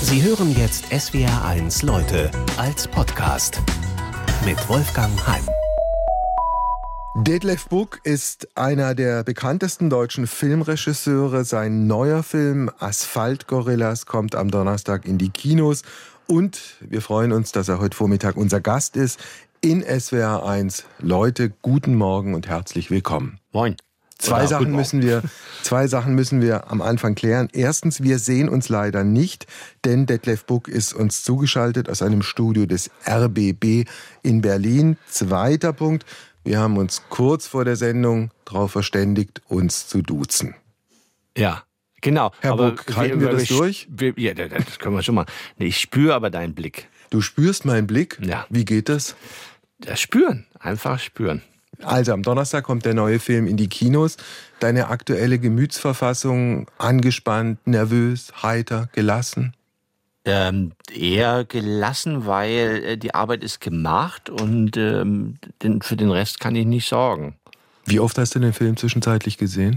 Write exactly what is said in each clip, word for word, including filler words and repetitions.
Sie hören jetzt S W R eins Leute als Podcast mit Wolfgang Heim. Detlef Buck ist einer der bekanntesten deutschen Filmregisseure. Sein neuer Film Asphalt-Gorillas kommt am Donnerstag in die Kinos. Und wir freuen uns, dass er heute Vormittag unser Gast ist in S W R eins Leute. Guten Morgen und herzlich willkommen. Moin. Zwei Oder Sachen müssen wir, zwei Sachen müssen wir am Anfang klären. Erstens, wir sehen uns leider nicht, denn Detlef Buck ist uns zugeschaltet aus einem Studio des R B B in Berlin. Zweiter Punkt, wir haben uns kurz vor der Sendung darauf verständigt, uns zu duzen. Ja, genau. Herr aber Buck, halten wir, wir das durch? Wir, ja, das können wir schon mal. Nee, ich spüre aber deinen Blick. Du spürst meinen Blick? Ja. Wie geht das? Das Spüren, einfach spüren. Also am Donnerstag kommt der neue Film in die Kinos. Deine aktuelle Gemütsverfassung, angespannt, nervös, heiter, gelassen? Ähm, eher gelassen, weil äh, die Arbeit ist gemacht und ähm, den, für den Rest kann ich nicht sorgen. Wie oft hast du den Film zwischenzeitlich gesehen?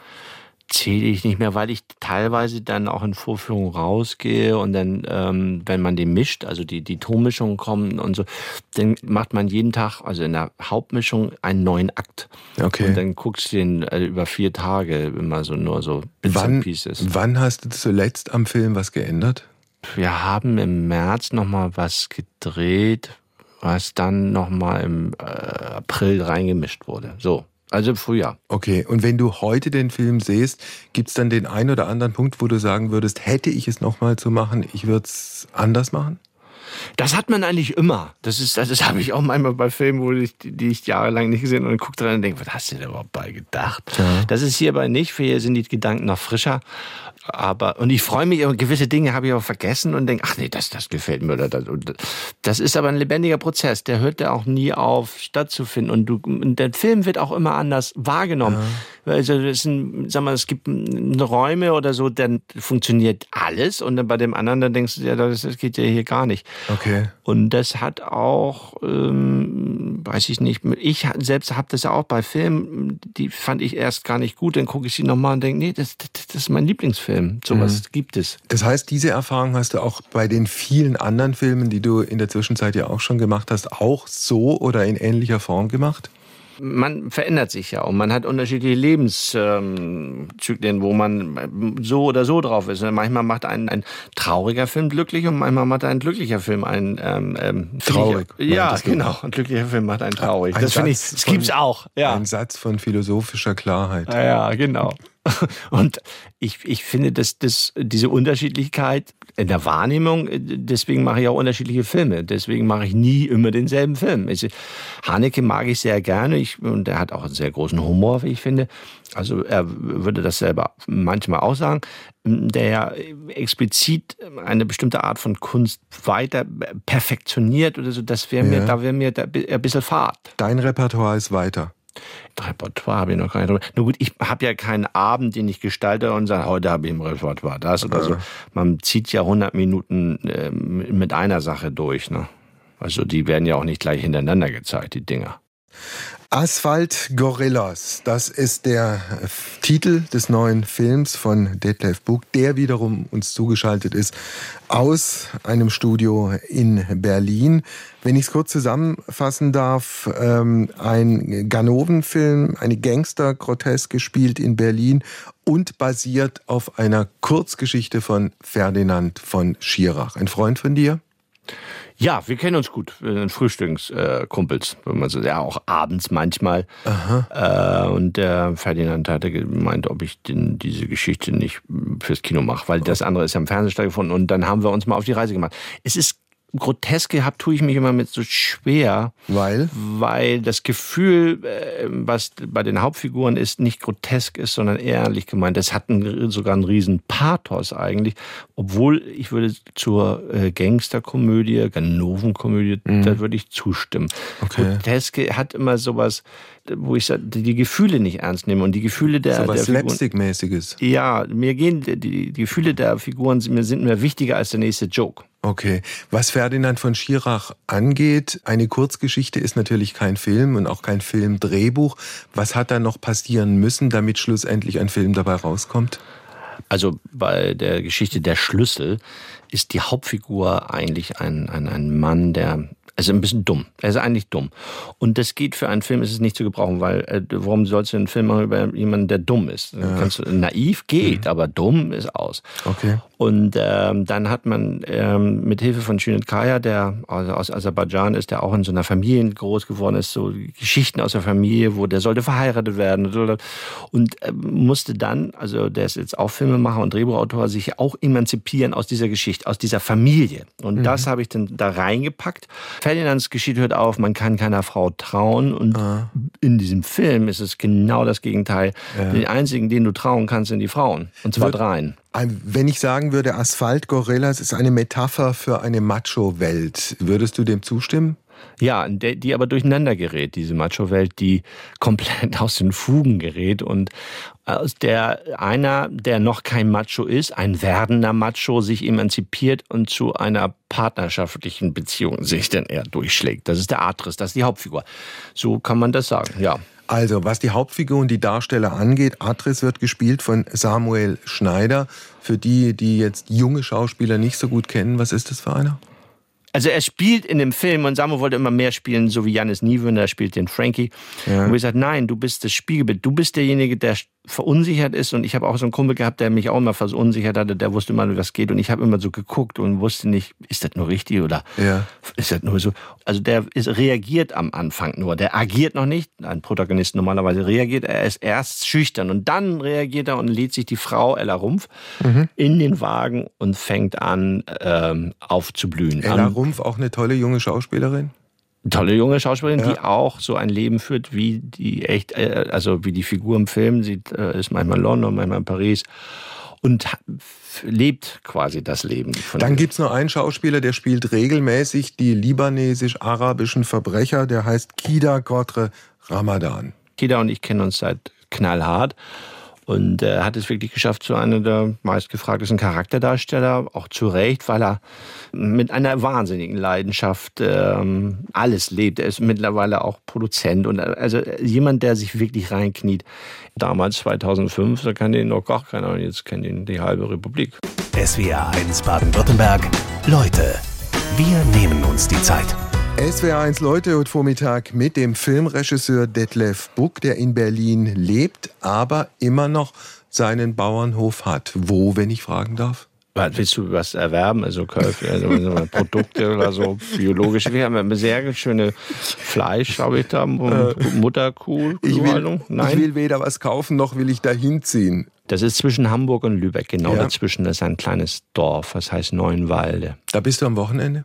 Zähle ich nicht mehr, weil ich teilweise dann auch in Vorführungen rausgehe und dann, ähm, wenn man den mischt, also die, die Tonmischungen kommen und so, dann macht man jeden Tag, also in der Hauptmischung, einen neuen Akt. Okay. Und dann guckst du den äh, über vier Tage immer so nur so Bits wann, and Pieces. Wann hast du zuletzt am Film was geändert? Wir haben im März nochmal was gedreht, was dann nochmal im äh, April reingemischt wurde. So. Also im Frühjahr. Okay, und wenn du heute den Film siehst, gibt es dann den einen oder anderen Punkt, wo du sagen würdest, hätte ich es nochmal zu machen, ich würde es anders machen? Das hat man eigentlich immer. Das ist, das, das habe ich auch manchmal bei Filmen, wo ich, die ich jahrelang nicht gesehen habe, und gucke dran und denke, was hast du denn überhaupt bei gedacht? Ja. Das ist hierbei nicht, hier sind die Gedanken noch frischer. Aber, und ich freue mich, gewisse Dinge habe ich auch vergessen und denke, ach nee, das, das gefällt mir. Oder das, das ist aber ein lebendiger Prozess, der hört ja auch nie auf stattzufinden. Und, du, und der Film wird auch immer anders wahrgenommen. Ja. Also das sind, sag mal, es gibt Räume oder so, dann funktioniert alles und dann bei dem anderen, dann denkst du, ja, das, das geht ja hier gar nicht. Okay. Und das hat auch, ähm, weiß ich nicht, ich selbst habe das ja auch bei Filmen, die fand ich erst gar nicht gut, dann gucke ich sie nochmal und denke, nee, das, das, das ist mein Lieblingsfilm. Sowas mhm. gibt es. Das heißt, diese Erfahrung hast du auch bei den vielen anderen Filmen, die du in der Zwischenzeit ja auch schon gemacht hast, auch so oder in ähnlicher Form gemacht? Man verändert sich ja und man hat unterschiedliche Lebenszyklen, wo man so oder so drauf ist. Manchmal macht einen ein trauriger Film glücklich und manchmal macht ein glücklicher Film einen ähm, traurig. Ich, ja, genau. Ein glücklicher Film macht einen traurig. Ein das finde ich, das gibt's auch. Ja. Ein Satz von philosophischer Klarheit. Ja, genau. Und ich, ich finde, dass das, diese Unterschiedlichkeit in der Wahrnehmung, deswegen mache ich auch unterschiedliche Filme. Deswegen mache ich nie immer denselben Film. Ich, Haneke mag ich sehr gerne ich, und er hat auch einen sehr großen Humor, wie ich finde. Also er würde das selber manchmal auch sagen, der explizit eine bestimmte Art von Kunst weiter perfektioniert oder so. Das wäre mir, ja. da wäre mir da ein bisschen Fahrt. Dein Repertoire ist weiter. Repertoire habe ich noch gar nicht drüber. Nur gut, ich habe ja keinen Abend, den ich gestalte und sage, heute habe ich im Repertoire das oder so. Man zieht ja hundert Minuten äh, mit einer Sache durch. Ne? Also die werden ja auch nicht gleich hintereinander gezeigt, die Dinger. Asphalt-Gorillas, das ist der Titel des neuen Films von Detlef Buck, der wiederum uns zugeschaltet ist aus einem Studio in Berlin. Wenn ich es kurz zusammenfassen darf, ähm, ein Ganoven-Film, eine Gangster-Groteske spielt in Berlin und basiert auf einer Kurzgeschichte von Ferdinand von Schirach. Ein Freund von dir? Ja, wir kennen uns gut. Wir sind Frühstückskumpels, wenn man so, ja, auch abends manchmal. Aha. Äh, und der Ferdinand hatte gemeint, ob ich den, diese Geschichte nicht fürs Kino mache, weil das andere ist ja im Fernsehen stattgefunden. Und dann haben wir uns mal auf die Reise gemacht. Es ist grotesk gehabt, tue ich mich immer mit so schwer. Weil? Weil das Gefühl, was bei den Hauptfiguren ist, nicht grotesk ist, sondern ehrlich gemeint. Das hat einen, sogar einen riesen Pathos eigentlich. Obwohl, ich würde zur Gangsterkomödie, Ganovenkomödie, mhm. da würde ich zustimmen. Okay. Groteske hat immer sowas, wo ich die Gefühle nicht ernst nehme. Und die Gefühle der, so was der Slapstick-mäßiges. Ja, mir gehen die, die Gefühle der Figuren sind mir, sind mir wichtiger als der nächste Joke. Okay. Was Ferdinand von Schirach angeht, eine Kurzgeschichte ist natürlich kein Film und auch kein Filmdrehbuch. Was hat da noch passieren müssen, damit schlussendlich ein Film dabei rauskommt? Also bei der Geschichte Der Schlüssel ist die Hauptfigur eigentlich ein, ein, ein Mann, der also ein bisschen dumm. Er ist eigentlich dumm. Und das geht für einen Film, ist es nicht zu gebrauchen, weil äh, warum sollst du einen Film machen über jemanden, der dumm ist? Ja. Kannst du, naiv geht, mhm. aber dumm ist aus. Okay. Und ähm, dann hat man ähm, mit Hilfe von Cüneyt Kaya, der also aus Aserbaidschan ist, der auch in so einer Familie groß geworden ist, so Geschichten aus der Familie, wo der sollte verheiratet werden und äh, musste dann, also der ist jetzt auch Filmemacher und Drehbuchautor, sich auch emanzipieren aus dieser Geschichte, aus dieser Familie. Und mhm. das habe ich dann da reingepackt. Ferdinands Geschichte hört auf, man kann keiner Frau trauen und ah. in diesem Film ist es genau das Gegenteil. Ja. Die einzigen, denen du trauen kannst, sind die Frauen. Und zwar Wird dreien. Wenn ich sagen würde, Asphalt-Gorillas ist eine Metapher für eine Macho-Welt, würdest du dem zustimmen? Ja, die aber durcheinander gerät, diese Macho-Welt, die komplett aus den Fugen gerät und aus der einer, der noch kein Macho ist, ein werdender Macho, sich emanzipiert und zu einer partnerschaftlichen Beziehung sich dann eher durchschlägt. Das ist der Atris, das ist die Hauptfigur. So kann man das sagen, ja. Also, was die Hauptfigur und die Darsteller angeht, Atris wird gespielt von Samuel Schneider. Für die, die jetzt junge Schauspieler nicht so gut kennen, was ist das für einer? Also er spielt in dem Film und Samuel wollte immer mehr spielen, so wie Jannis Niewöhner, spielt den Frankie. Ja. Und ich gesagt, nein, du bist das Spiegelbild, du bist derjenige, der verunsichert ist. Und ich habe auch so einen Kumpel gehabt, der mich auch immer verunsichert hatte, der wusste immer, wie das geht. Und ich habe immer so geguckt und wusste nicht, ist das nur richtig oder ja. ist das nur so. Also der ist, reagiert am Anfang nur, der agiert noch nicht. Ein Protagonist normalerweise reagiert, er ist erst schüchtern und dann reagiert er und lädt sich die Frau Ella Rumpf mhm. in den Wagen und fängt an ähm, aufzublühen. Ella Rumpf, auch eine tolle junge Schauspielerin? Tolle junge Schauspielerin, ja. die auch so ein Leben führt, wie die echt, also wie die Figur im Film. Sie ist manchmal in London, manchmal in Paris und lebt quasi das Leben. Von Dann gibt's noch einen Schauspieler, der spielt regelmäßig die libanesisch-arabischen Verbrecher, der heißt Kida Qadr Ramadan. Kida und ich kennen uns seit knallhart. Und er hat es wirklich geschafft, zu einem der meistgefragtesten Charakterdarsteller, auch zu Recht, weil er mit einer wahnsinnigen Leidenschaft ähm, alles lebt. Er ist mittlerweile auch Produzent und also jemand, der sich wirklich reinkniet. Damals zweitausendfünf, da kannte ihn noch gar keiner und jetzt kennt ihn die halbe Republik. S W R eins Baden-Württemberg. Leute, wir nehmen uns die Zeit. S W R eins Leute heute Vormittag mit dem Filmregisseur Detlef Buck, der in Berlin lebt, aber immer noch seinen Bauernhof hat. Wo, wenn ich fragen darf? Willst du was erwerben? Also, also Produkte oder so, biologische. Wir haben eine sehr schöne Fleisch, glaube ich, da. Mutterkuh. Ich will, Nein? ich will weder was kaufen, noch will ich dahin ziehen. Das ist zwischen Hamburg und Lübeck, genau ja. dazwischen. Das ist ein kleines Dorf, das heißt Neuenwalde. Da bist du am Wochenende?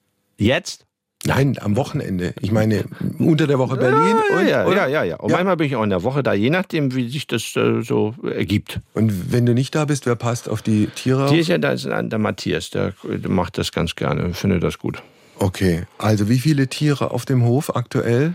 Jetzt? Nein, am Wochenende. Ich meine, unter der Woche Berlin. Ja, und, ja, oder? ja, ja, ja. Und ja. manchmal bin ich auch in der Woche da, je nachdem, wie sich das äh, so ergibt. Und wenn du nicht da bist, wer passt auf die Tiere auf? Die ist ja da ist der Matthias, der, der macht das ganz gerne, findet das gut. Okay, also wie viele Tiere auf dem Hof aktuell?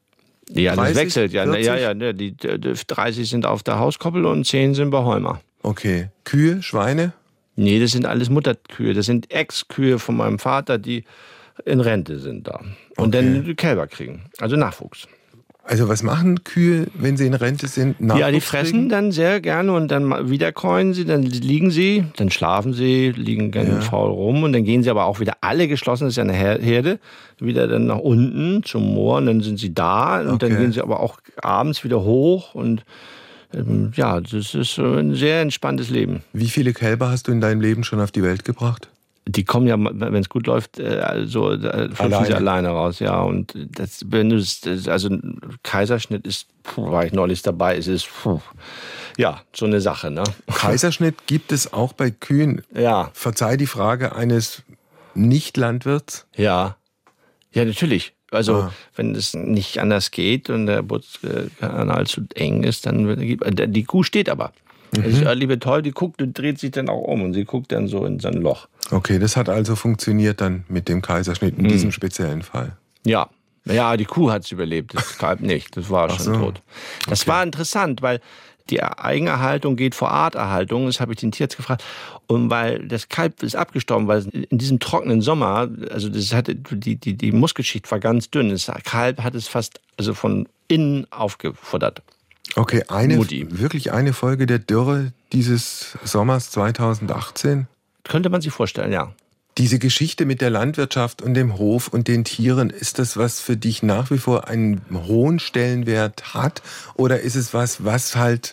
Ja, dreißig, das wechselt. Ja, vierzig? ja, ja, die, die dreißig sind auf der Hauskoppel und zehn sind bei Heumer. Okay, Kühe, Schweine? Nee, das sind alles Mutterkühe. Das sind Ex-Kühe von meinem Vater, die in Rente sind da. Und okay. dann Kälber kriegen, also Nachwuchs. Also was machen Kühe, wenn sie in Rente sind? Nachwuchs ja, die fressen kriegen? Dann sehr gerne und dann wieder käuen sie, dann liegen sie, dann schlafen sie, liegen ganz ja. faul rum und dann gehen sie aber auch wieder alle geschlossen, das ist ja eine Herde, wieder dann nach unten zum Moor und dann sind sie da und okay. dann gehen sie aber auch abends wieder hoch und ähm, ja, das ist ein sehr entspanntes Leben. Wie viele Kälber hast du in deinem Leben schon auf die Welt gebracht? Die kommen ja, wenn es gut läuft, also fliegen sie alleine raus, ja. Und das, wenn du das, also ein Kaiserschnitt ist, puh, war ich neulich dabei, es ist, puh, ja, so eine Sache, ne? Kaiserschnitt gibt es auch bei Kühen. Ja. Verzeih die Frage eines Nicht-Landwirts. Ja, ja, natürlich. Also, ah. wenn es nicht anders geht und der Geburtskanal zu eng ist, dann die Kuh steht aber. Mhm. Das ist ja liebe toll, die guckt und dreht sich dann auch um und sie guckt dann so in sein Loch. Okay, das hat also funktioniert dann mit dem Kaiserschnitt in mhm. diesem speziellen Fall. Ja, ja, die Kuh hat es überlebt, das Kalb nicht, das war schon so. tot. Das okay. war interessant, weil die Eigenerhaltung geht vor Arterhaltung, das habe ich den Tierarzt gefragt. Und weil das Kalb ist abgestorben, weil in diesem trockenen Sommer, also das hatte, die, die, die Muskelschicht war ganz dünn, das Kalb hat es fast also von innen aufgefuttert. Okay, eine, Mutti. wirklich eine Folge der Dürre dieses Sommers zweitausendachtzehn? Könnte man sich vorstellen, ja. Diese Geschichte mit der Landwirtschaft und dem Hof und den Tieren, ist das was für dich nach wie vor einen hohen Stellenwert hat? Oder ist es was, was halt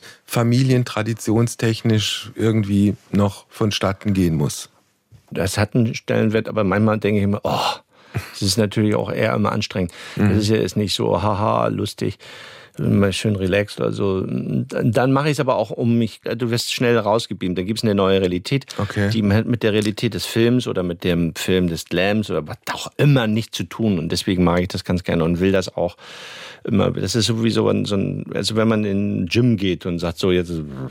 familientraditionstechnisch irgendwie noch vonstatten gehen muss? Das hat einen Stellenwert, aber manchmal denke ich immer, oh, das ist natürlich auch eher immer anstrengend. Mhm. Das ist ja jetzt nicht so, haha, lustig, mal schön relaxed oder so. Dann mache ich es aber auch um mich, du wirst schnell rausgebeamt, dann gibt es eine neue Realität, okay. die mit der Realität des Films oder mit dem Film des Slams oder was auch immer nichts zu tun. Und deswegen mag ich das ganz gerne und will das auch immer. Das ist sowieso so ein, also wenn man in den Gym geht und sagt, so jetzt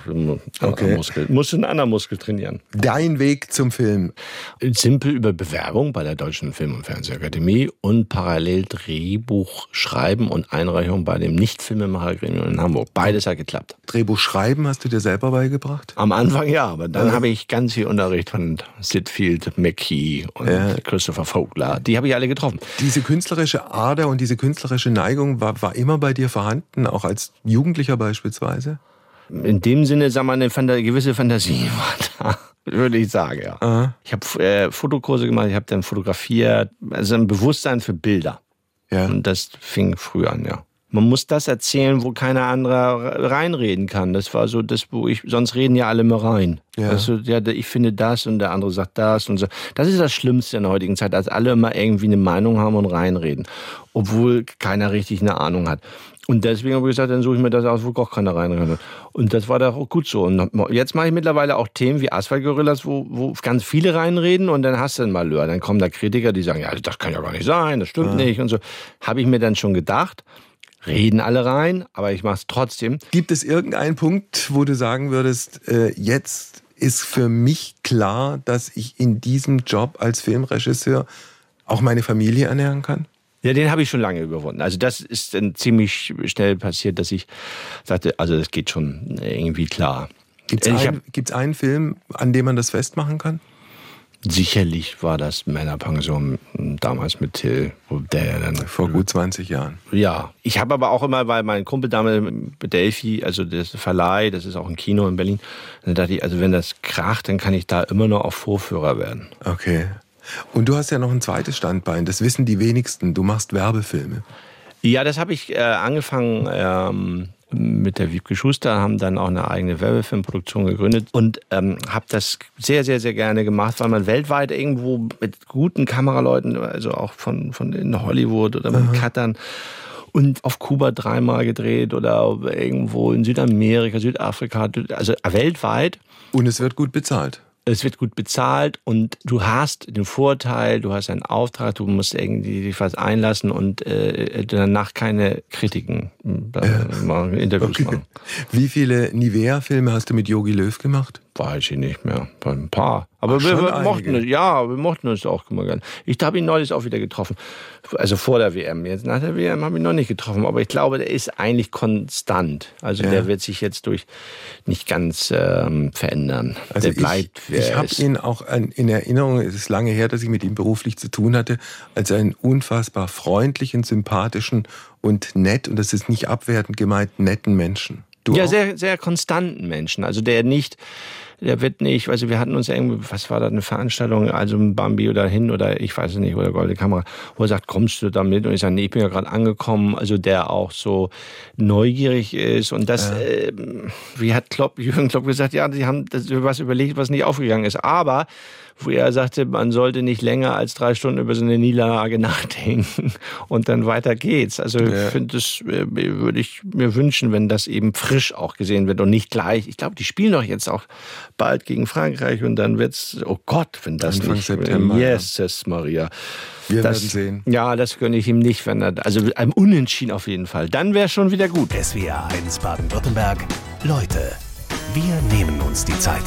okay. Muskel, musst du einen anderen Muskel trainieren. Dein Weg zum Film. Simpel über Bewerbung bei der Deutschen Film- und Fernsehakademie und parallel Drehbuch schreiben und Einreichung bei dem Nicht-Filmemacher-Gremium in Hamburg. Beides hat geklappt. Drehbuch schreiben hast du dir selber beigebracht? Am Anfang ja, aber dann ja. habe ich ganz viel Unterricht von Sid Field, McKee und ja. Christopher Vogler. Die habe ich alle getroffen. Diese künstlerische Ader und diese künstlerische Neigung war, war immer bei dir vorhanden, auch als Jugendlicher beispielsweise? In dem Sinne, sagen wir, eine Fanta- gewisse Fantasie war da, würde ich sagen, ja. Aha. Ich habe äh, Fotokurse gemacht, ich habe dann fotografiert, also ein Bewusstsein für Bilder. Ja. Und das fing früh an, ja. Man muss das erzählen, wo keiner andere reinreden kann. Das war so das, wo ich, sonst reden ja alle immer rein. Ja. Also, ja, ich finde das und der andere sagt das und so. Das ist das Schlimmste in der heutigen Zeit, dass alle immer irgendwie eine Meinung haben und reinreden. Obwohl keiner richtig eine Ahnung hat. Und deswegen habe ich gesagt, dann suche ich mir das aus, wo auch keiner reinreden kann. Und das war da auch gut so. Und jetzt mache ich mittlerweile auch Themen wie Asphalt-Gorillas, wo, wo ganz viele reinreden und dann hast du ein Malheur. Dann kommen da Kritiker, die sagen, ja, das kann ja gar nicht sein, das stimmt ja. nicht und so. Habe ich mir dann schon gedacht. Reden alle rein, aber ich mache es trotzdem. Gibt es irgendeinen Punkt, wo du sagen würdest, äh, jetzt ist für mich klar, dass ich in diesem Job als Filmregisseur auch meine Familie ernähren kann? Ja, den habe ich schon lange überwunden. Also das ist dann ziemlich schnell passiert, dass ich sagte, also das geht schon irgendwie klar. Gibt es ein, gibt's einen Film, an dem man das festmachen kann? Sicherlich war das Männerpension damals mit Till, wo der dann vor gut zwanzig Jahren. Ja, ich habe aber auch immer, weil mein Kumpel damals Delphi, also das Verleih, das ist auch ein Kino in Berlin, dann dachte ich, also wenn das kracht, dann kann ich da immer noch auch Vorführer werden. Okay. Und du hast ja noch ein zweites Standbein, das wissen die wenigsten, du machst Werbefilme. Ja, das habe ich äh, angefangen ähm, mit der Wiebke Schuster, haben dann auch eine eigene Werbefilmproduktion gegründet und ähm, habe das sehr, sehr, sehr gerne gemacht, weil man weltweit irgendwo mit guten Kameraleuten, also auch von, von in Hollywood oder mit Cuttern und auf Kuba dreimal gedreht oder irgendwo in Südamerika, Südafrika, also weltweit. Und es wird gut bezahlt. Es wird gut bezahlt und du hast den Vorteil, du hast einen Auftrag, du musst irgendwie dich was einlassen und äh, danach keine Kritiken äh, machen, Interviews okay. machen. Wie viele Nivea-Filme hast du mit Jogi Löw gemacht? Weiß ich nicht mehr, ein paar. Aber Ach, wir, wir einige. mochten es, ja, wir mochten es auch immer gerne. Ich habe ihn neulich auch wieder getroffen, also vor der W M. Jetzt nach der W M habe ich ihn noch nicht getroffen, aber ich glaube, der ist eigentlich konstant. Also ja. der wird sich jetzt durch nicht ganz ähm, verändern. Also der bleibt, ich, ich habe ihn auch in Erinnerung, es ist lange her, dass ich mit ihm beruflich zu tun hatte, als einen unfassbar freundlichen, sympathischen und nett, und das ist nicht abwertend gemeint, netten Menschen. Du ja, auch? sehr, sehr konstanten Menschen. Also der nicht, der wird nicht, also wir hatten uns irgendwie, was war das, eine Veranstaltung, also ein Bambi oder hin oder ich weiß es nicht, oder Goldene Kamera, wo er sagt, kommst du da mit? Und ich sage, nee, ich bin ja gerade angekommen. Also der auch so neugierig ist und das, ja. äh, wie hat Klopp, Jürgen Klopp gesagt, ja, die haben das, was überlegt, was nicht aufgegangen ist. Aber wo er sagte, man sollte nicht länger als drei Stunden über so eine Niederlage nachdenken und dann weiter geht's. Also ja. ich finde, das äh, würde ich mir wünschen, wenn das eben frisch auch gesehen wird und nicht gleich. Ich glaube, die spielen doch jetzt auch bald gegen Frankreich und dann wird's, oh Gott, wenn das Anfang nicht... September. Jesus Maria. Wir das, werden sehen. Ja, das gönne ich ihm nicht, wenn er, also einem Unentschieden auf jeden Fall. Dann wäre schon wieder gut. S W R eins Baden-Württemberg. Leute, wir nehmen uns die Zeit.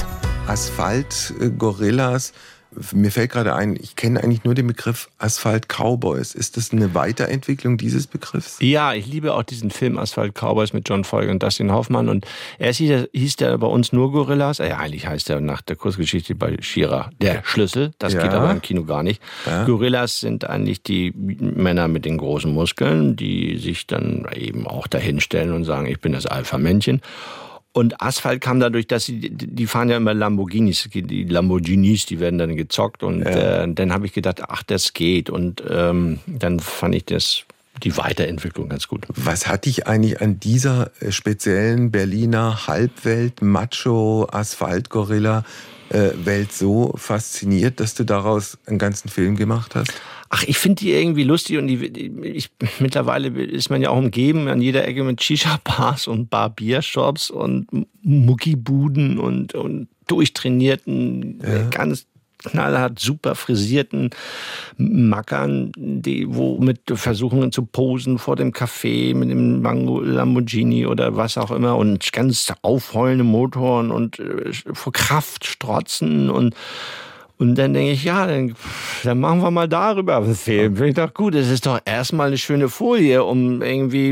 Asphalt-Gorillas. Mir fällt gerade ein, ich kenne eigentlich nur den Begriff Asphalt-Cowboys. Ist das eine Weiterentwicklung dieses Begriffs? Ja, ich liebe auch diesen Film Asphalt-Cowboys mit John Folger und Dustin Hoffmann. Und erst hieß, hieß der bei uns nur Gorillas. Ja, eigentlich heißt er nach der Kurzgeschichte bei She-Ra der Schlüssel. Das ja. geht aber im Kino gar nicht. Ja. Gorillas sind eigentlich die Männer mit den großen Muskeln, die sich dann eben auch dahinstellen und sagen, ich bin das Alpha-Männchen. Und Asphalt kam dadurch, dass sie, die fahren ja immer Lamborghinis, die Lamborghinis, die werden dann gezockt und ja. äh, dann habe ich gedacht, ach, das geht und ähm, dann fand ich das, die Weiterentwicklung ganz gut. Was hat dich eigentlich an dieser speziellen Berliner Halbwelt, Macho, Asphalt-Gorilla äh, Welt so fasziniert, dass du daraus einen ganzen Film gemacht hast? Ach, ich finde die irgendwie lustig und die, die ich, mittlerweile ist man ja auch umgeben an jeder Ecke mit Shisha-Bars und Barbiershops und Muckibuden und, und durchtrainierten, ja. ganz knallhart super frisierten Mackern, die womit versuchen zu posen vor dem Café mit dem Mango Lamborghini oder was auch immer und ganz aufheulende Motoren und äh, vor Kraft strotzen und Und dann denke ich, ja, dann, dann machen wir mal darüber einen Film. Finde ich doch gut. Es ist doch erstmal eine schöne Folie, um irgendwie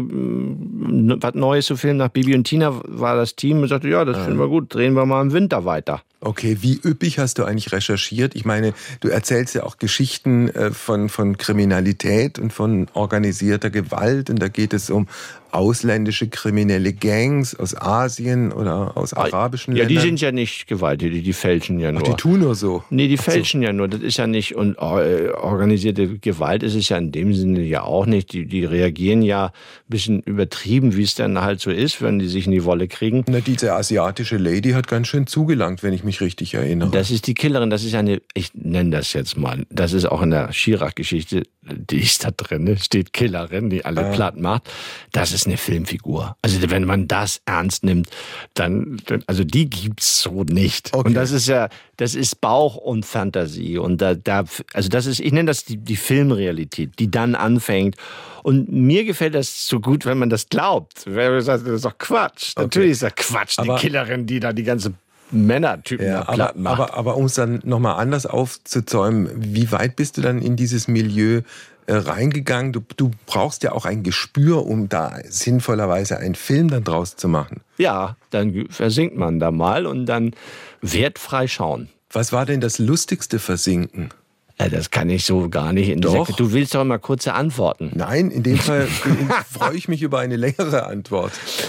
mh, was Neues zu filmen. Nach Bibi und Tina war das Team und sagte, ja, das finden wir gut, drehen wir mal im Winter weiter. Okay, wie üppig hast du eigentlich recherchiert? Ich meine, du erzählst ja auch Geschichten von, von Kriminalität und von organisierter Gewalt. Und da geht es um ausländische kriminelle Gangs aus Asien oder aus arabischen ja, Ländern. Ja, die sind ja nicht gewalttätig, die fälschen ja nur. Ach, die tun nur so? Nee, die fälschen so. ja nur. Das ist ja nicht, und organisierte Gewalt ist es ja in dem Sinne ja auch nicht. Die, die reagieren ja ein bisschen übertrieben, wie es dann halt so ist, wenn die sich in die Wolle kriegen. Na, diese asiatische Lady hat ganz schön zugelangt, wenn ich mich richtig erinnere. Das ist die Killerin, das ist eine, ich nenne das jetzt mal, das ist auch in der Chirac-Geschichte, die ist da drin, steht Killerin, die alle ah. platt macht. Das ist eine Filmfigur. Also wenn man das ernst nimmt, dann, also die gibt's so nicht. Okay. Und das ist ja, das ist Bauch und Fantasie. Und da, da, also das ist, ich nenne das die, die Filmrealität, die dann anfängt. Und mir gefällt das so gut, wenn man das glaubt. Wenn man sagt, das ist doch Quatsch. Okay. Natürlich ist das Quatsch, die aber Killerin, die da die ganze Männertypen ja, platt aber, macht. Aber, aber um es dann nochmal anders aufzuzäumen, wie weit bist du dann in dieses Milieu äh, reingegangen? Du, du brauchst ja auch ein Gespür, um da sinnvollerweise einen Film dann draus zu machen. Ja, dann versinkt man da mal und dann wertfrei schauen. Was war denn das lustigste Versinken? Ja, das kann ich so gar nicht. In doch. Dieser, du willst doch immer kurze Antworten. Nein, in dem Fall freue ich mich über eine längere Antwort.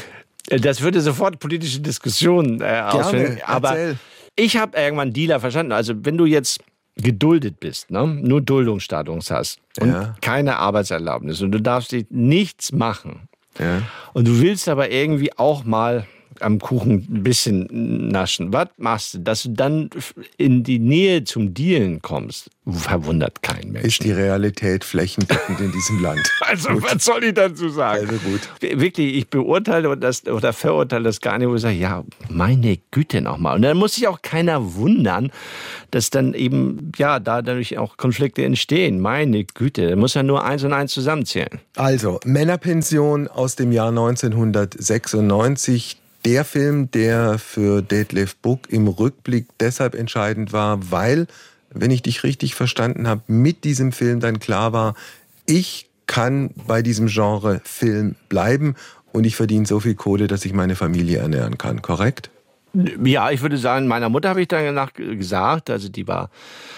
Das würde sofort politische Diskussionen äh, ausführen. Aber erzähl. Ich habe irgendwann Dealer verstanden. Also wenn du jetzt geduldet bist, ne? nur Duldungsstatus hast und ja. keine Arbeitserlaubnis und du darfst nichts machen ja. und du willst aber irgendwie auch mal am Kuchen ein bisschen naschen. Was machst du? Dass du dann in die Nähe zum Dealen kommst, verwundert keinen Menschen. Ist die Realität flächendeckend in diesem Land. Also gut. Was soll ich dazu sagen? Also gut. Wirklich, ich beurteile das oder verurteile das gar nicht, wo ich sage, ja, meine Güte nochmal. Und dann muss sich auch keiner wundern, dass dann eben, ja, dadurch auch Konflikte entstehen. Meine Güte, da muss ja nur eins und eins zusammenzählen. Also, Männerpension aus dem Jahr neunzehnhundertsechsundneunzig. Der Film, der für Detlef Buck im Rückblick deshalb entscheidend war, weil, wenn ich dich richtig verstanden habe, mit diesem Film dann klar war, ich kann bei diesem Genre Film bleiben und ich verdiene so viel Kohle, dass ich meine Familie ernähren kann, korrekt? Ja, ich würde sagen, meiner Mutter habe ich danach gesagt, also die war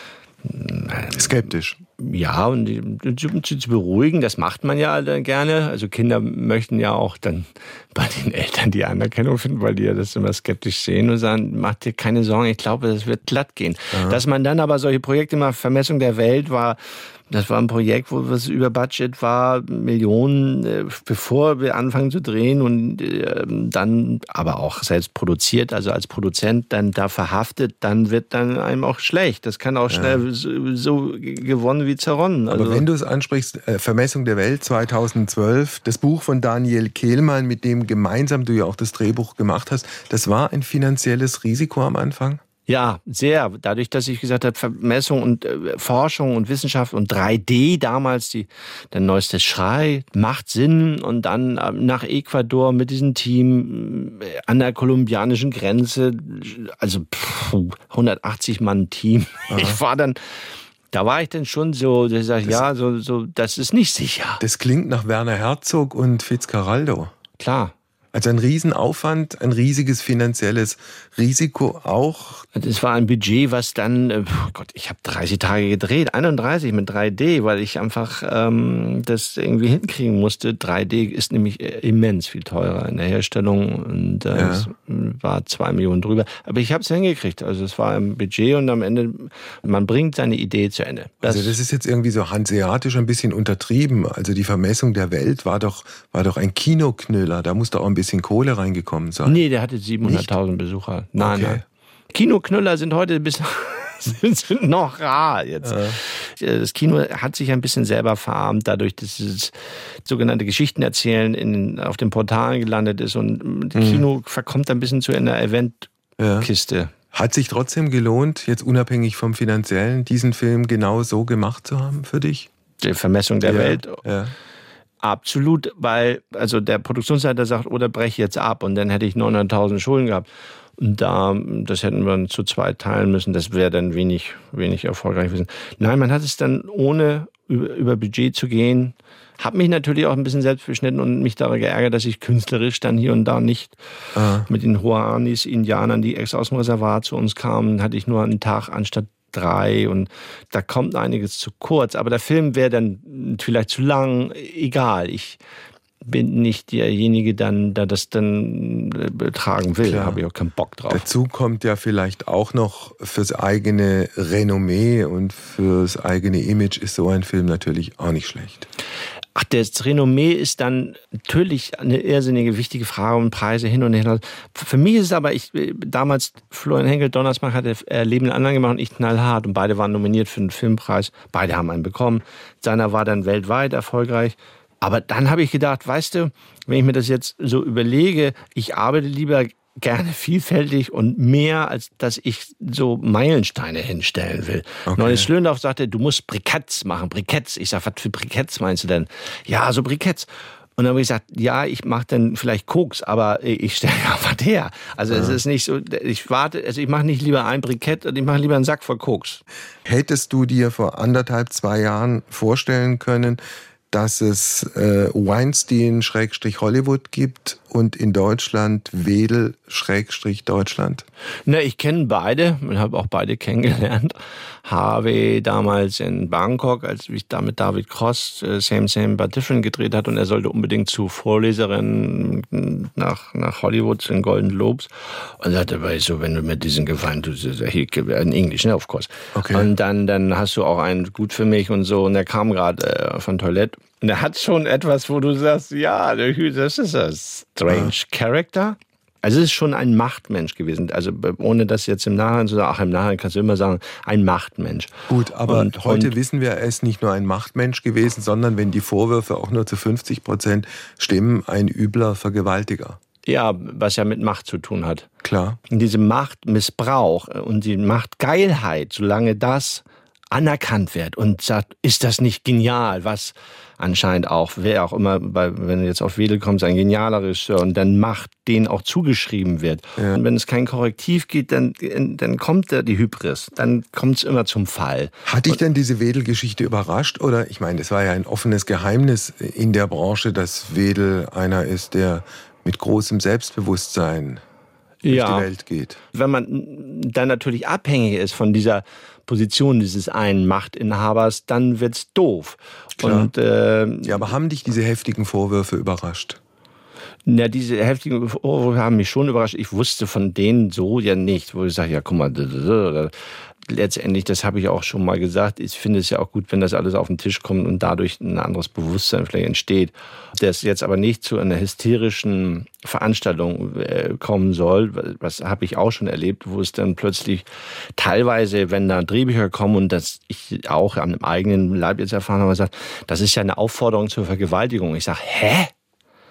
skeptisch. Ja, und die, die, die zu beruhigen, das macht man ja gerne. Also Kinder möchten ja auch dann bei den Eltern die Anerkennung finden, weil die ja das immer skeptisch sehen und sagen, mach dir keine Sorgen, ich glaube, das wird glatt gehen. Aha. Dass man dann aber solche Projekte mal, Vermessung der Welt war, das war ein Projekt, wo es über Budget war, Millionen, äh, bevor wir anfangen zu drehen und äh, dann aber auch selbst produziert, also als Produzent dann da verhaftet, dann wird dann einem auch schlecht. Das kann auch schnell ja. so, so gewonnen wie zerronnen. Also, aber wenn du es ansprichst, äh, Vermessung der Welt zweitausendzwölf, das Buch von Daniel Kehlmann, mit dem gemeinsam du ja auch das Drehbuch gemacht hast, das war ein finanzielles Risiko am Anfang? Ja, sehr. Dadurch, dass ich gesagt habe, Vermessung und äh, Forschung und Wissenschaft und drei D damals, die, der neueste Schrei, macht Sinn. Und dann äh, nach Ecuador mit diesem Team äh, an der kolumbianischen Grenze, also pff, hundertachtzig Mann Team. Aha. Ich war dann, da war ich dann schon so, dass ich sage, das, ja, so, so, das ist nicht sicher. Das klingt nach Werner Herzog und Fitzcarraldo. Klar. Also ein Riesenaufwand, ein riesiges finanzielles Risiko auch. Das war ein Budget, was dann, oh Gott, ich habe dreißig Tage gedreht, einunddreißig mit drei D, weil ich einfach ähm, das irgendwie hinkriegen musste. drei D ist nämlich immens viel teurer in der Herstellung und äh, ja. es war zwei Millionen drüber. Aber ich habe es hingekriegt. Also es war ein Budget und am Ende, man bringt seine Idee zu Ende. Das also das ist jetzt irgendwie so hanseatisch ein bisschen untertrieben. Also die Vermessung der Welt war doch, war doch ein Kinoknüller. Da muss doch auch ein bisschen Kohle reingekommen sein. Nee, der hatte siebenhunderttausend Besucher. Nein, okay. nein. Kinoknüller sind heute ein bisschen sind noch rar jetzt. Ja. Das Kino hat sich ein bisschen selber verarmt, dadurch, dass dieses sogenannte Geschichtenerzählen in, auf den Portalen gelandet ist und das Kino mhm. verkommt ein bisschen zu einer Eventkiste. Ja. Hat sich trotzdem gelohnt, jetzt unabhängig vom Finanziellen, diesen Film genau so gemacht zu haben für dich? Die Vermessung der ja. Welt. Ja. Absolut, weil also der Produktionsleiter sagt, oder breche jetzt ab und dann hätte ich neunhunderttausend Schulden gehabt. Und da, das hätten wir zu zweit teilen müssen, das wäre dann wenig, wenig erfolgreich gewesen. Nein, man hat es dann ohne über, über Budget zu gehen, habe mich natürlich auch ein bisschen selbst beschnitten und mich darüber geärgert, dass ich künstlerisch dann hier und da nicht ah. mit den Huanis, Indianern, die extra aus dem Reservat zu uns kamen, hatte ich nur einen Tag anstatt drei und da kommt einiges zu kurz. Aber der Film wäre dann vielleicht zu lang, egal. Ich bin nicht derjenige, dann, der das dann betragen will. Da habe ich auch keinen Bock drauf. Dazu kommt ja vielleicht auch noch fürs eigene Renommee und fürs eigene Image ist so ein Film natürlich auch nicht schlecht. Ach, das Renommee ist dann natürlich eine irrsinnige, wichtige Frage und Preise hin und her. Für mich ist es aber, ich, damals Florian Henkel, Donnersmarck hatte Leben in anderen gemacht und ich Knallhart und beide waren nominiert für den Filmpreis. Beide haben einen bekommen. Seiner war dann weltweit erfolgreich. Aber dann habe ich gedacht, weißt du, wenn ich mir das jetzt so überlege, ich arbeite lieber gerne vielfältig und mehr, als dass ich so Meilensteine hinstellen will. Okay. Neues Schlöndorff sagte, du musst Briketts machen, Briketts. Ich sage, was für Briketts meinst du denn? Ja, so Briketts. Und dann habe ich gesagt, ja, ich mache dann vielleicht Koks, aber ich stelle ja was her. Also ja. es ist nicht so, ich warte, also ich mache nicht lieber ein Brikett, ich mache lieber einen Sack voll Koks. Hättest du dir vor anderthalb, zwei Jahren vorstellen können, dass es äh, Weinstein-Hollywood gibt und in Deutschland Wedel-Deutschland? Na, ich kenne beide und habe auch beide kennengelernt. Harvey damals in Bangkok, als ich da mit David Cross äh, Same Same But Different gedreht hat und er sollte unbedingt zu Vorleserinnen nach, nach Hollywood zu den Golden Globes und sagte, weißt du, wenn du mir diesen Gefallen tust, in Englisch, ne, of course. Okay. Und dann, dann hast du auch einen gut für mich und so und er kam gerade äh, von Toilette. Und er hat schon etwas, wo du sagst, ja, das ist ein strange ah. Character. Also es ist schon ein Machtmensch gewesen. Also ohne das jetzt im Nachhinein zu sagen, ach, im Nachhinein kannst du immer sagen, ein Machtmensch. Gut, aber und, heute und, wissen wir, er ist nicht nur ein Machtmensch gewesen, sondern wenn die Vorwürfe auch nur zu fünfzig Prozent stimmen, ein übler Vergewaltiger. Ja, was ja mit Macht zu tun hat. Klar. Und diese Machtmissbrauch und die Machtgeilheit, solange das anerkannt wird und sagt, ist das nicht genial, was anscheinend auch, wer auch immer, wenn du jetzt auf Wedel kommst, ein genialer Regisseur und dann Macht denen auch zugeschrieben wird. Ja. Und wenn es kein Korrektiv gibt, dann, dann kommt da die Hybris, dann kommt es immer zum Fall. Hat dich denn diese Wedel-Geschichte überrascht? Oder, ich meine, das war ja ein offenes Geheimnis in der Branche, dass Wedel einer ist, der mit großem Selbstbewusstsein durch ja. die Welt geht. Wenn man dann natürlich abhängig ist von dieser Position dieses einen Machtinhabers, dann wird's doof. Und, äh, ja, aber haben dich diese heftigen Vorwürfe überrascht? Ja, diese heftigen Vorwürfe haben mich schon überrascht. Ich wusste von denen so ja nicht, wo ich sage, ja, guck mal, letztendlich, das habe ich auch schon mal gesagt, ich finde es ja auch gut, wenn das alles auf den Tisch kommt und dadurch ein anderes Bewusstsein vielleicht entsteht. Das jetzt aber nicht zu einer hysterischen Veranstaltung äh, kommen soll, was habe ich auch schon erlebt, wo es dann plötzlich teilweise, wenn da Drehbücher kommen und das ich auch an dem eigenen Leib jetzt erfahren habe, sagt, das ist ja eine Aufforderung zur Vergewaltigung. Ich sage, hä?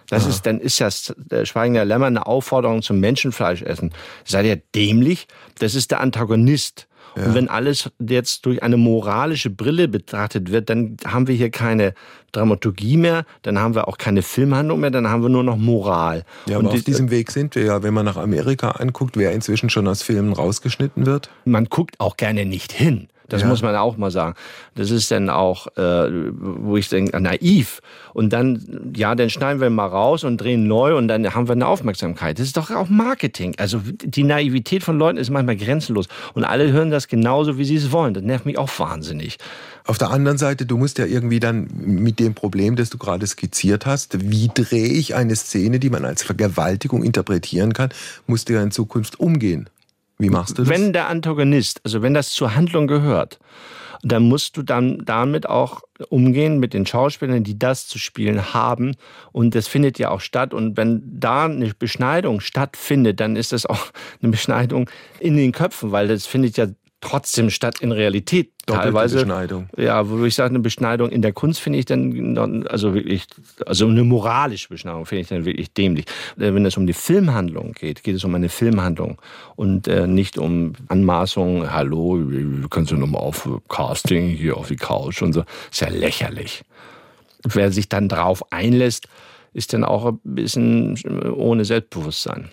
Das Aha. ist, dann ist das äh, Schweigen der Lämmer eine Aufforderung zum Menschenfleischessen. Seid ihr dämlich? Das ist der Antagonist. Ja. Und wenn alles jetzt durch eine moralische Brille betrachtet wird, dann haben wir hier keine Dramaturgie mehr, dann haben wir auch keine Filmhandlung mehr, dann haben wir nur noch Moral. Ja, und aber auf die, diesem Weg sind wir ja, wenn man nach Amerika anguckt, wer inzwischen schon aus Filmen rausgeschnitten wird. Man guckt auch gerne nicht hin. Das ja. muss man auch mal sagen. Das ist dann auch, äh, wo ich denke, naiv. Und dann, ja, dann schneiden wir mal raus und drehen neu und dann haben wir eine Aufmerksamkeit. Das ist doch auch Marketing. Also die Naivität von Leuten ist manchmal grenzenlos. Und alle hören das genauso, wie sie es wollen. Das nervt mich auch wahnsinnig. Auf der anderen Seite, du musst ja irgendwie dann mit dem Problem, das du gerade skizziert hast, wie drehe ich eine Szene, die man als Vergewaltigung interpretieren kann, musst du ja in Zukunft umgehen. Wie machst du das? Wenn der Antagonist, also wenn das zur Handlung gehört, dann musst du dann damit auch umgehen mit den Schauspielern, die das zu spielen haben. Und das findet ja auch statt. Und wenn da eine Beschneidung stattfindet, dann ist das auch eine Beschneidung in den Köpfen, weil das findet ja trotzdem statt in Realität. Doppelte teilweise. Beschneidung. Ja, wo ich sage, eine Beschneidung in der Kunst finde ich dann, also wirklich, also eine moralische Beschneidung finde ich dann wirklich dämlich. Wenn es um die Filmhandlung geht, geht es um eine Filmhandlung und äh, nicht um Anmaßungen, hallo, kannst du nochmal auf Casting hier auf die Couch und so. Ist ja lächerlich. Wer sich dann drauf einlässt, ist dann auch ein bisschen ohne Selbstbewusstsein.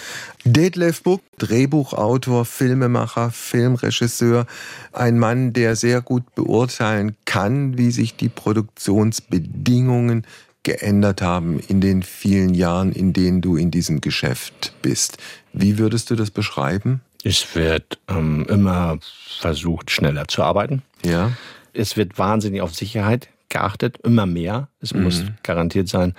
Detlef Buck, Drehbuchautor, Filmemacher, Filmregisseur, ein Mann, der sehr gut beurteilen kann, wie sich die Produktionsbedingungen geändert haben in den vielen Jahren, in denen du in diesem Geschäft bist. Wie würdest du das beschreiben? Es wird ähm, immer versucht, schneller zu arbeiten. Ja. Es wird wahnsinnig auf Sicherheit geachtet, immer mehr. Es mhm. muss garantiert sein.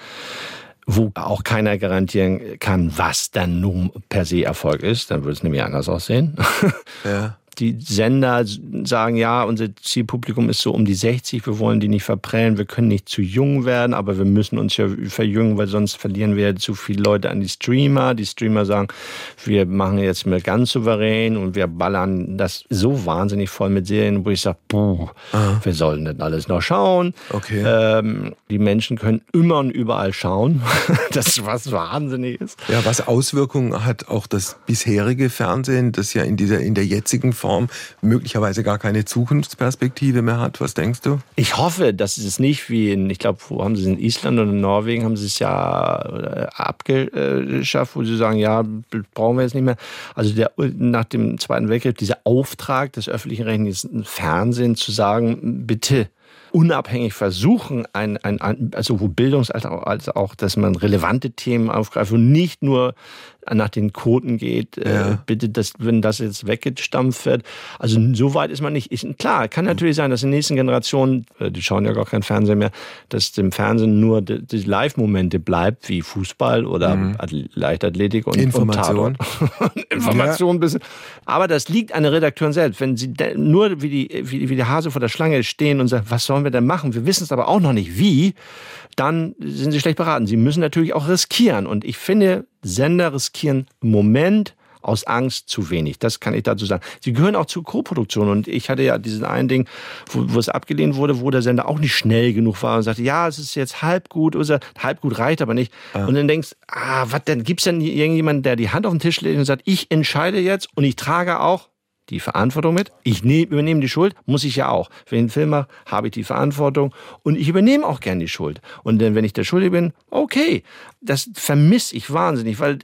Wo auch keiner garantieren kann, was dann nun per se Erfolg ist. Dann würde es nämlich anders aussehen. Ja. Die Sender sagen, ja, unser Zielpublikum ist so um die sechzig, wir wollen die nicht verprellen, wir können nicht zu jung werden, aber wir müssen uns ja verjüngen, weil sonst verlieren wir zu viele Leute an die Streamer. Die Streamer sagen, wir machen jetzt mal ganz souverän und wir ballern das so wahnsinnig voll mit Serien, wo ich sage, puh, Aha. wir sollen das alles noch schauen. Okay. Ähm, die Menschen können immer und überall schauen, das ist was wahnsinnig ist. Ja, was Auswirkungen hat auch das bisherige Fernsehen, das ja in dieser, in der jetzigen Form möglicherweise gar keine Zukunftsperspektive mehr hat. Was denkst du? Ich hoffe, dass es nicht wie in, ich glaube, wo haben sie es in Island oder in Norwegen, haben sie es ja abgeschafft, wo sie sagen, ja, brauchen wir jetzt nicht mehr. Also der, nach dem Zweiten Weltkrieg, dieser Auftrag des öffentlich-rechtlichen Fernsehens zu sagen, bitte unabhängig versuchen, ein, ein, also wo Bildungs- als auch, dass man relevante Themen aufgreift und nicht nur nach den Quoten geht, ja. äh, bitte, dass, wenn das jetzt weggestampft wird. Also so weit ist man nicht. Ist, klar, kann natürlich sein, dass in der nächsten Generation, die schauen ja gar kein Fernsehen mehr, dass dem Fernsehen nur die, die Live-Momente bleibt, wie Fußball oder mhm. Leichtathletik und Information. Und Information ja. ein bisschen. Aber das liegt an den Redakteuren selbst. Wenn sie nur wie die, wie, wie die Hase vor der Schlange stehen und sagen, was sollen wir denn machen? Wir wissen es aber auch noch nicht, wie. Dann sind sie schlecht beraten. Sie müssen natürlich auch riskieren. Und ich finde, Sender riskieren im Moment aus Angst zu wenig. Das kann ich dazu sagen. Sie gehören auch zur Co-Produktion. Und ich hatte ja diesen einen Ding, wo, wo es abgelehnt wurde, wo der Sender auch nicht schnell genug war und sagte, ja, es ist jetzt halb gut. Oder halb gut reicht aber nicht. Ah. Und dann denkst ah, was denn? Gibt's denn irgendjemanden, der die Hand auf den Tisch legt und sagt, ich entscheide jetzt und ich trage auch die Verantwortung mit. Ich nehm, übernehme die Schuld, muss ich ja auch. Wenn ich einen Film mache, habe ich die Verantwortung und ich übernehme auch gern die Schuld. Und dann, wenn ich der Schuldige bin, okay, das vermisse ich wahnsinnig, weil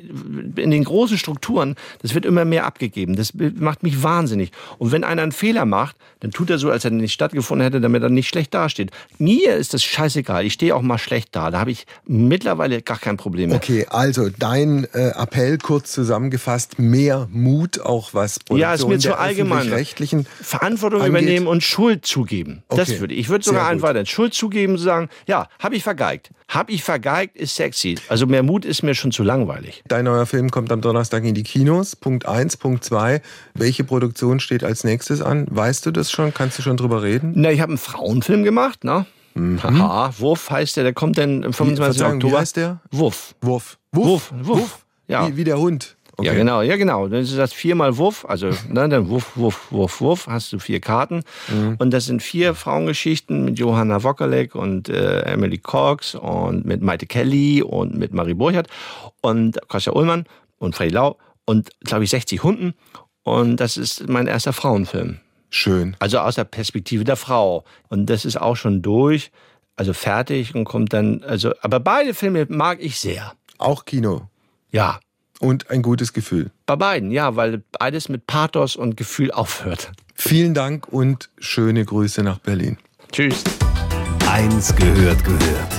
in den großen Strukturen, das wird immer mehr abgegeben. Das macht mich wahnsinnig. Und wenn einer einen Fehler macht, dann tut er so, als er nicht stattgefunden hätte, damit er nicht schlecht dasteht. Mir ist das scheißegal. Ich stehe auch mal schlecht da. Da habe ich mittlerweile gar kein Problem mehr. Okay, also dein äh, Appell kurz zusammengefasst, mehr Mut, auch was Produktion ja, ist mir zu allgemein. Rechtlichen Verantwortung angeht. Übernehmen und Schuld zugeben. Okay. Das würde ich. Ich würde sogar einfach dann Schuld zugeben, zu sagen, ja, habe ich vergeigt. Habe ich vergeigt, ist sexy. Also mehr Mut ist mir schon zu langweilig. Dein neuer Film kommt am Donnerstag in die Kinos. Punkt eins. Punkt zwei. Welche Produktion steht als nächstes an? Weißt du das schon? Kannst du schon drüber reden? Na, ich habe einen Frauenfilm gemacht, ne? Mhm. Haha, Wurf heißt der. Der kommt dann am fünfundzwanzigsten Oktober. Wie heißt der? Wurf. Wurf. Wurf. Wurf. Wurf. Ja. Wie, wie der Hund. Okay. Ja, genau, ja, genau. Das ist das viermal Wuff, also ne, dann Wuff, Wuff, Wuff, Wuff, hast du vier Karten. Mhm. Und das sind vier Frauengeschichten mit Johanna Wokalek und äh, Emily Cox und mit Maite Kelly und mit Marie Burchardt und Kostja Ullmann und Freddy Lau und, glaube ich, sechzig Hunden. Und das ist mein erster Frauenfilm. Schön. Also aus der Perspektive der Frau. Und das ist auch schon durch, also fertig und kommt dann, also, aber beide Filme mag ich sehr. Auch Kino. Ja. Und ein gutes Gefühl. Bei beiden, ja, weil beides mit Pathos und Gefühl aufhört. Vielen Dank und schöne Grüße nach Berlin. Tschüss. Eins gehört gehört.